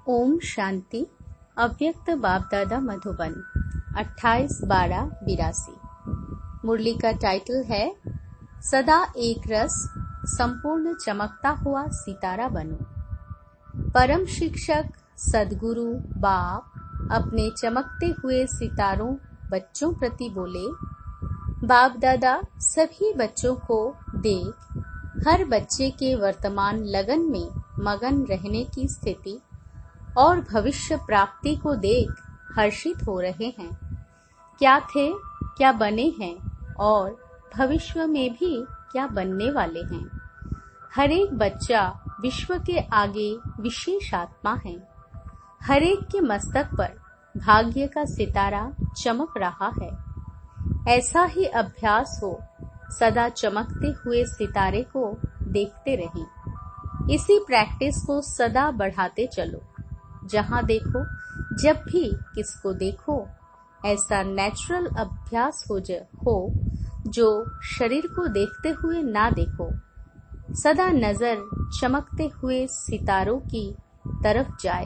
ओम शांति। अव्यक्त बाप दादा मधुबन 28/12/82। मुरली का टाइटल है सदा एक रस संपूर्ण चमकता हुआ सितारा बनो। परम शिक्षक सदगुरु बाप अपने चमकते हुए सितारों बच्चों प्रति बोले, बाप दादा सभी बच्चों को देख हर बच्चे के वर्तमान लगन में मगन रहने की स्थिति और भविष्य प्राप्ति को देख हर्षित हो रहे हैं। क्या थे, क्या बने हैं और भविष्य में भी क्या बनने वाले हैं। हर एक बच्चा विश्व के आगे विशेष आत्मा है। हर एक के मस्तक पर भाग्य का सितारा चमक रहा है। ऐसा ही अभ्यास हो, सदा चमकते हुए सितारे को देखते रहें। इसी प्रैक्टिस को सदा बढ़ाते चलो। जहाँ देखो, जब भी किसको देखो, ऐसा नेचुरल अभ्यास हो जो शरीर को देखते हुए ना देखो। सदा नजर चमकते हुए सितारों की तरफ जाए।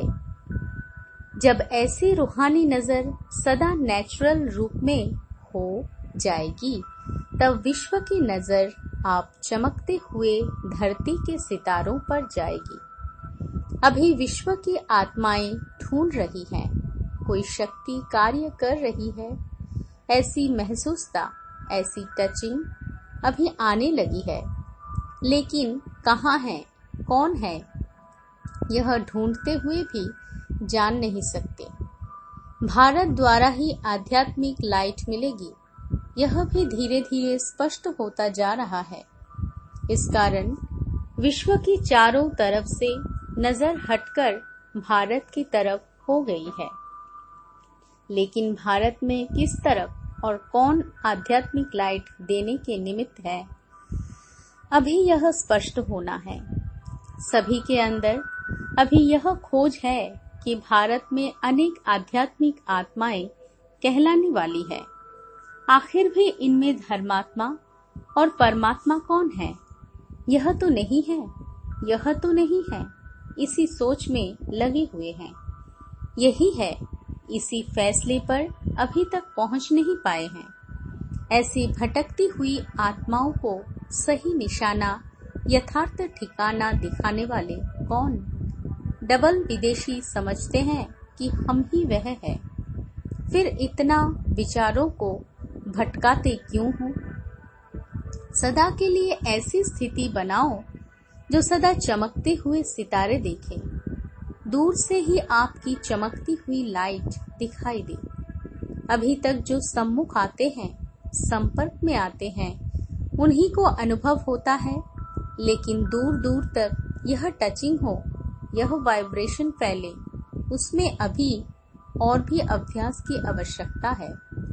जब ऐसी रूहानी नजर सदा नेचुरल रूप में हो जाएगी, तब विश्व की नजर आप चमकते हुए धरती के सितारों पर जाएगी। अभी विश्व की आत्माएं ढूंढ रही हैं, कोई शक्ति कार्य कर रही है। ऐसी महसूसता, ऐसी टचिंग अभी आने लगी है, लेकिन कहाँ है, कौन है, यह ढूंढते हुए भी जान नहीं सकते। भारत द्वारा ही आध्यात्मिक लाइट मिलेगी, यह भी धीरे धीरे स्पष्ट होता जा रहा है। इस कारण विश्व की चारों तरफ से नजर हटकर भारत की तरफ हो गई है। लेकिन भारत में किस तरफ और कौन आध्यात्मिक लाइट देने के निमित्त है, अभी यह स्पष्ट होना है। सभी के अंदर अभी यह खोज है कि भारत में अनेक आध्यात्मिक आत्माएं कहलाने वाली है। आखिर भी इनमें धर्मात्मा और परमात्मा कौन है? यह तो नहीं है, यह तो नहीं है। इसी सोच में लगे हुए हैं। यही है, इसी फैसले पर अभी तक पहुंच नहीं पाए हैं। ऐसी भटकती हुई आत्माओं को सही निशाना, यथार्थ ठिकाना दिखाने वाले कौन? डबल विदेशी समझते हैं कि हम ही वह है। फिर इतना विचारों को भटकाते क्यों हो? सदा के लिए ऐसी स्थिति बनाओ जो सदा चमकते हुए सितारे देखे। दूर से ही आपकी चमकती हुई लाइट दिखाई दे। अभी तक जो सम्मुख आते हैं, संपर्क में आते हैं, उन्हीं को अनुभव होता है। लेकिन दूर दूर तक यह टचिंग हो, यह वाइब्रेशन फैले, उसमें अभी और भी अभ्यास की आवश्यकता है।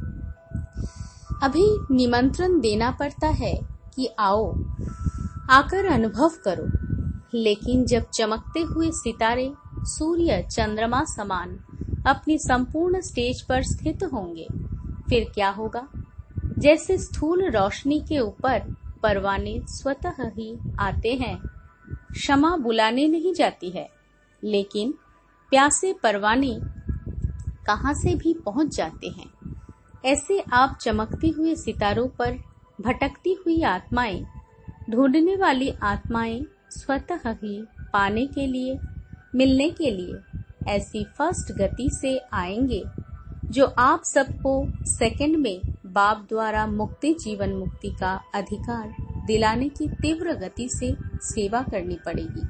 अभी निमंत्रण देना पड़ता है कि आओ, आकर अनुभव करो। लेकिन जब चमकते हुए सितारे सूर्य चंद्रमा समान अपनी संपूर्ण स्टेज पर स्थित होंगे, फिर क्या होगा? जैसे स्थूल रोशनी के ऊपर परवाने स्वतः ही आते हैं, क्षमा बुलाने नहीं जाती है, लेकिन प्यासे परवाने कहाँ से भी पहुंच जाते हैं। ऐसे आप चमकते हुए सितारों पर भटकती हुई आत्माएं, ढूंढने वाली आत्माएं स्वतः ही पाने के लिए, मिलने के लिए ऐसी फर्स्ट गति से आएंगे जो आप सबको सेकंड में बाप द्वारा मुक्ति, जीवन मुक्ति का अधिकार दिलाने की तीव्र गति से सेवा करनी पड़ेगी।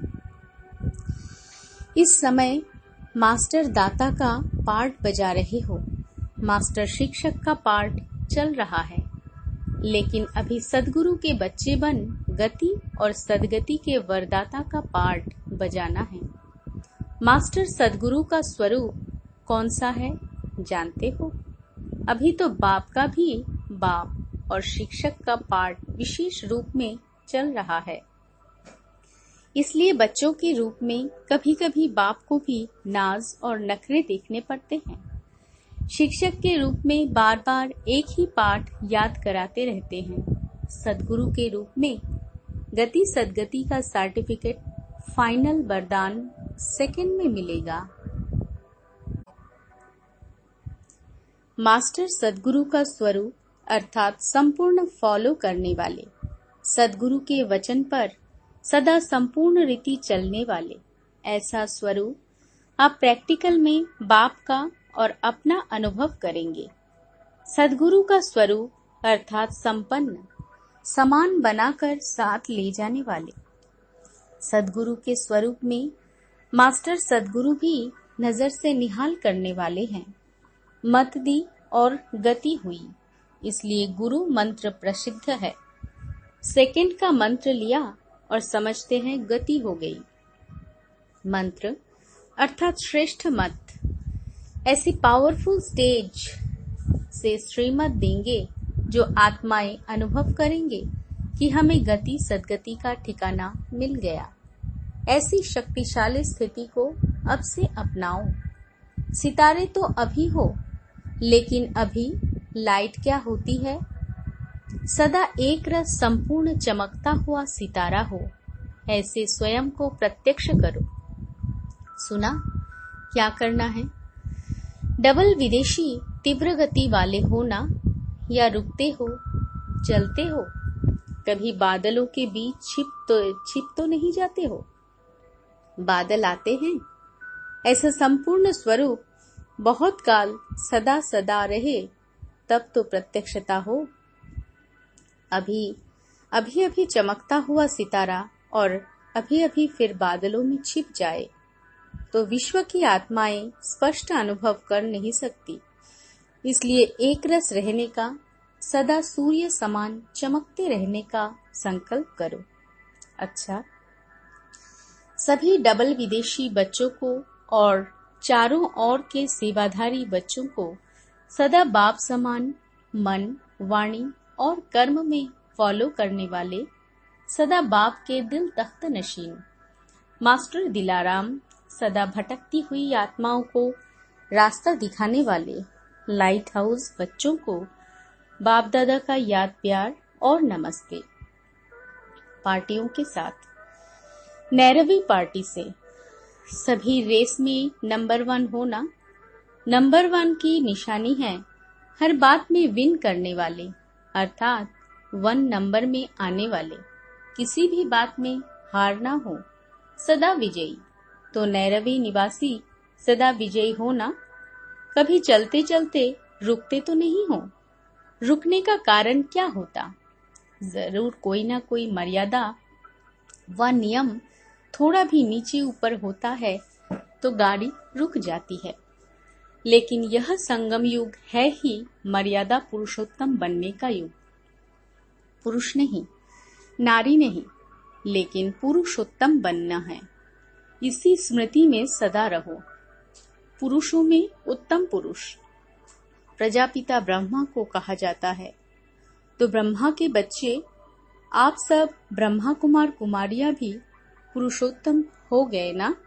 इस समय मास्टर दाता का पार्ट बजा रहे हो, मास्टर शिक्षक का पार्ट चल रहा है। लेकिन अभी सदगुरु के बच्चे बन गति और सदगति के वरदाता का पार्ट बजाना है। मास्टर सदगुरु का स्वरूप कौन सा है जानते हो? अभी तो बाप का भी बाप और शिक्षक का पार्ट विशेष रूप में चल रहा है। इसलिए बच्चों के रूप में कभी कभी बाप को भी नाज और नखरे देखने पड़ते हैं। शिक्षक के रूप में बार बार एक ही पाठ याद कराते रहते हैं। सदगुरु के रूप में गति सदगति का सर्टिफिकेट फाइनल वरदान सेकंड में मिलेगा, मास्टर सदगुरु का स्वरूप अर्थात संपूर्ण फॉलो करने वाले, सदगुरु के वचन पर सदा संपूर्ण रीति चलने वाले, ऐसा स्वरूप आप प्रैक्टिकल में बाप का और अपना अनुभव करेंगे। सदगुरु का स्वरूप अर्थात संपन्न, समान बनाकर साथ ले जाने वाले। सदगुरु के स्वरूप में मास्टर सदगुरु भी नजर से निहाल करने वाले हैं। मत दी और गति हुई, इसलिए गुरु मंत्र प्रसिद्ध है। सेकंड का मंत्र लिया और समझते हैं गति हो गई। मंत्र अर्थात श्रेष्ठ मत, ऐसी पावरफुल स्टेज से श्रीमत देंगे जो आत्माएं अनुभव करेंगे कि हमें गति सदगति का ठिकाना मिल गया। ऐसी शक्तिशाली स्थिति को अब से अपनाओ। सितारे तो अभी हो, लेकिन अभी लाइट क्या होती है? सदा एक रस संपूर्ण चमकता हुआ सितारा हो, ऐसे स्वयं को प्रत्यक्ष करो। सुना क्या करना है? डबल विदेशी तीव्र गति वाले हो ना, या रुकते हो, चलते हो? कभी बादलों के बीच छिप तो नहीं जाते हो? बादल आते हैं। ऐसा संपूर्ण स्वरूप बहुत काल सदा सदा रहे, तब तो प्रत्यक्षता हो। अभी चमकता हुआ सितारा और अभी फिर बादलों में छिप जाए तो विश्व की आत्माएं स्पष्ट अनुभव कर नहीं सकती। इसलिए एक रस रहने का, सदा सूर्य समान चमकते रहने का संकल्प करो। अच्छा, सभी डबल विदेशी बच्चों को और चारों ओर के सेवाधारी बच्चों को सदा बाप समान मन, वाणी और कर्म में फॉलो करने वाले, सदा बाप के दिल तख्त नशीन मास्टर दिलाराम, सदा भटकती हुई आत्माओं को रास्ता दिखाने वाले लाइट हाउस बच्चों को बाप दादा का याद प्यार और नमस्ते। पार्टियों के साथ नैरवी पार्टी से सभी रेस में नंबर 1 होना। नंबर 1 की निशानी है हर बात में विन करने वाले, अर्थात 1 नंबर में आने वाले, किसी भी बात में हार ना हो, सदा विजयी। तो नैरवी निवासी सदा विजयी होना। कभी चलते चलते रुकते तो नहीं हो। रुकने का कारण क्या होता? जरूर कोई ना कोई मर्यादा व नियम थोड़ा भी नीचे ऊपर होता है तो गाड़ी रुक जाती है। लेकिन यह संगम युग है ही मर्यादा पुरुषोत्तम बनने का युग। पुरुष नहीं, नारी नहीं, लेकिन पुरुषोत्तम बनना है। इसी स्मृति में सदा रहो। पुरुषों में उत्तम पुरुष प्रजापिता ब्रह्मा को कहा जाता है। तो ब्रह्मा के बच्चे आप सब ब्रह्मा कुमार कुमारियां भी पुरुषोत्तम हो गए ना।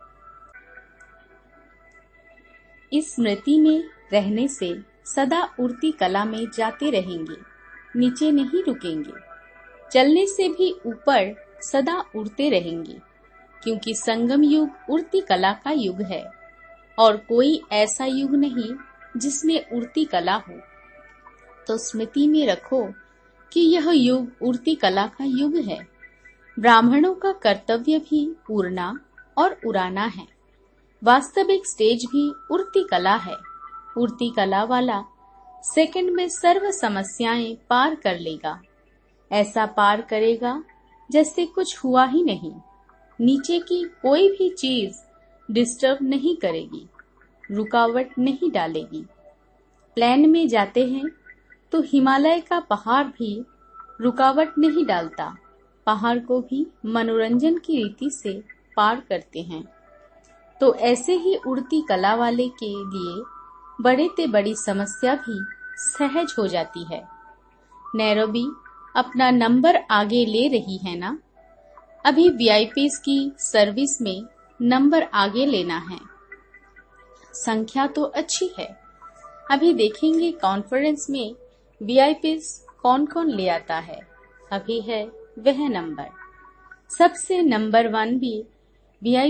इस स्मृति में रहने से सदा उड़ती कला में जाते रहेंगे, नीचे नहीं रुकेंगे। चलने से भी ऊपर सदा उड़ते रहेंगे, क्योंकि संगम युग उड़ती कला का युग है और कोई ऐसा युग नहीं जिसमें उड़ती कला हो। तो स्मृति में रखो कि यह युग उड़ती कला का युग है। ब्राह्मणों का कर्तव्य भी उड़ना और उड़ाना है। वास्तविक स्टेज भी उड़ती कला है। उड़ती कला वाला सेकंड में सर्व समस्याएं पार कर लेगा। ऐसा पार करेगा जैसे कुछ हुआ ही नहीं। नीचे की कोई भी चीज डिस्टर्ब नहीं करेगी, रुकावट नहीं डालेगी। प्लेन में जाते हैं तो हिमालय का पहाड़ भी रुकावट नहीं डालता। पहाड़ को भी मनोरंजन की रीति से पार करते हैं। तो ऐसे ही उड़ती कला वाले के लिए बड़े ते बड़ी समस्या भी सहज हो जाती है। नैरोबी अपना नंबर आगे ले रही है ना। अभी वीआईपीज की सर्विस में नंबर आगे लेना है। संख्या तो अच्छी है। अभी देखेंगे कॉन्फ्रेंस में वीआईपीज कौन कौन ले आता है। अभी है वह नंबर। सबसे नंबर 1 भी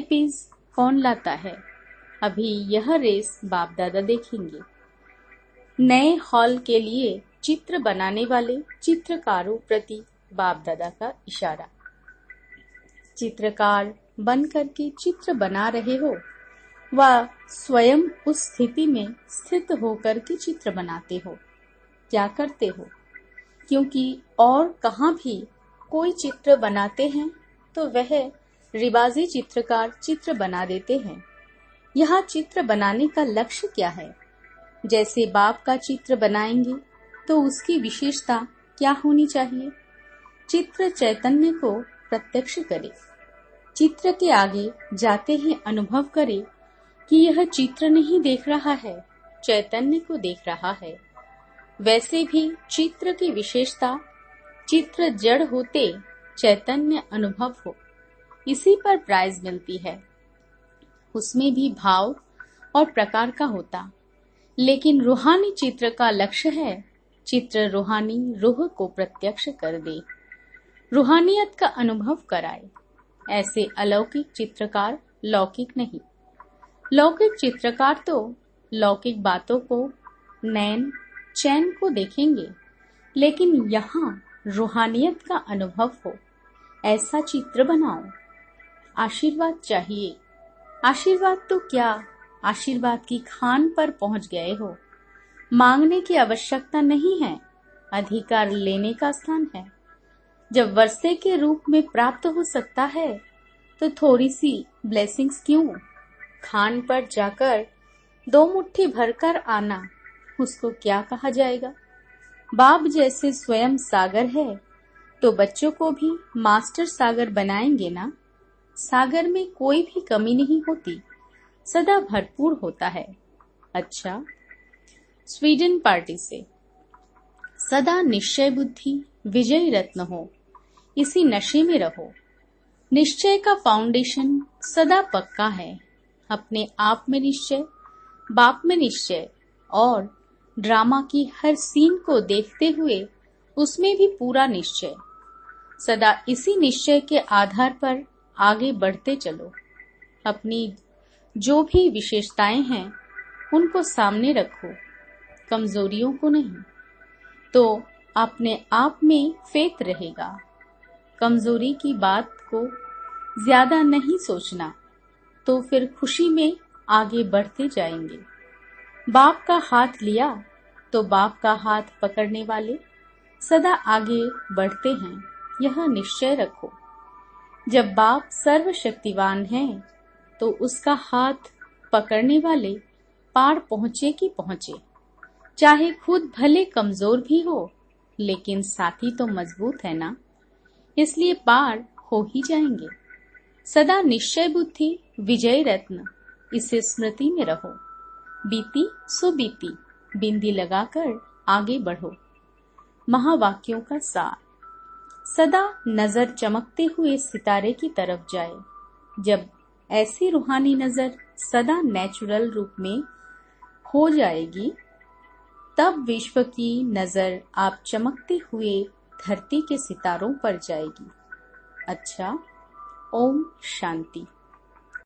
वीआईपीज कौन लाता है। अभी यह रेस बाप दादा देखेंगे। नए हॉल के लिए चित्र बनाने वाले चित्रकारों प्रति बाप दादा का इशारा। चित्रकार बन करके चित्र बना रहे हो, वह स्वयं उस स्थिति में स्थित होकर के चित्र बनाते हो, क्या करते हो? क्योंकि और कहाँ भी कोई चित्र बनाते हैं तो वह रिवाजी चित्रकार चित्र बना देते हैं। यहाँ चित्र बनाने का लक्ष्य क्या है? जैसे बाप का चित्र बनाएंगे तो उसकी विशेषता क्या होनी चाहिए? चित्र चैतन्य को प्रत्यक्ष करे, चित्र के आगे जाते ही अनुभव करे कि यह चित्र नहीं देख रहा है, चैतन्य को देख रहा है। वैसे भी चित्र की विशेषता, चित्र जड़ होते चैतन्य अनुभव हो, इसी पर प्राइज मिलती है। उसमें भी भाव और प्रकार का होता, लेकिन रूहानी चित्र का लक्ष्य है चित्र रूहानी रूह को प्रत्यक्ष कर दे, रूहानियत का अनुभव कराए। ऐसे अलौकिक चित्रकार लौकिक नहीं। लौकिक चित्रकार तो लौकिक बातों को नैन चैन को देखेंगे, लेकिन यहाँ रूहानियत का अनुभव हो, ऐसा चित्र बनाओ। आशीर्वाद चाहिए। आशीर्वाद तो क्या, आशीर्वाद की खान पर पहुंच गए हो। मांगने की आवश्यकता नहीं है, अधिकार लेने का स्थान है। जब वर्षे के रूप में प्राप्त हो सकता है तो थोड़ी सी ब्लेसिंग्स क्यों? खान पर जाकर 2 मुट्ठी भरकर आना, उसको क्या कहा जाएगा? बाप जैसे स्वयं सागर है तो बच्चों को भी मास्टर सागर बनाएंगे ना। सागर में कोई भी कमी नहीं होती, सदा भरपूर होता है। अच्छा, स्वीडन पार्टी से सदा निश्चय बुद्धि विजयी रत्न हो, इसी नशे में रहो। निश्चय का फाउंडेशन सदा पक्का है। अपने आप में निश्चय, बाप में निश्चय और ड्रामा की हर सीन को देखते हुए उसमें भी पूरा निश्चय। सदा इसी निश्चय के आधार पर आगे बढ़ते चलो। अपनी जो भी विशेषताएं हैं उनको सामने रखो, कमजोरियों को नहीं, तो अपने आप में फेथ रहेगा। कमजोरी की बात को ज्यादा नहीं सोचना, तो फिर खुशी में आगे बढ़ते जाएंगे। बाप का हाथ लिया तो बाप का हाथ पकड़ने वाले सदा आगे बढ़ते हैं, यह निश्चय रखो। जब बाप सर्वशक्तिवान है तो उसका हाथ पकड़ने वाले पार पहुंचे कि पहुंचे, चाहे खुद भले कमजोर भी हो, लेकिन साथी तो मजबूत है ना, इसलिए पार हो ही जाएंगे। सदा निश्चय बुद्धि विजय रत्न, इसे स्मृति में रहो। बीती सो बीती, बिंदी लगाकर आगे बढ़ो। महावाक्यों का सार, सदा नजर चमकते हुए सितारे की तरफ जाए। जब ऐसी रूहानी नजर सदा नेचुरल रूप में हो जाएगी, तब विश्व की नजर आप चमकते हुए धरती के सितारों पर जाएगी। अच्छा, ओम शांति।